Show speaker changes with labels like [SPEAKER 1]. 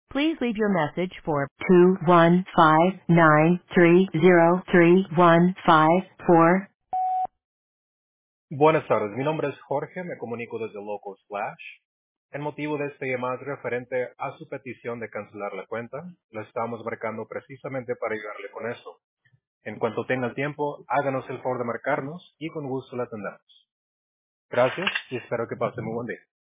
[SPEAKER 1] Please leave your message for 215-930-3154.
[SPEAKER 2] Buenas tardes, mi nombre es Jorge, me comunico desde Loco Splash. El motivo de este llamado es referente a su petición de cancelar la cuenta. Lo estamos marcando precisamente para ayudarle con eso. En cuanto tenga el tiempo, háganos el favor de marcarnos y con gusto la atendamos. Gracias y espero que pase muy buen día.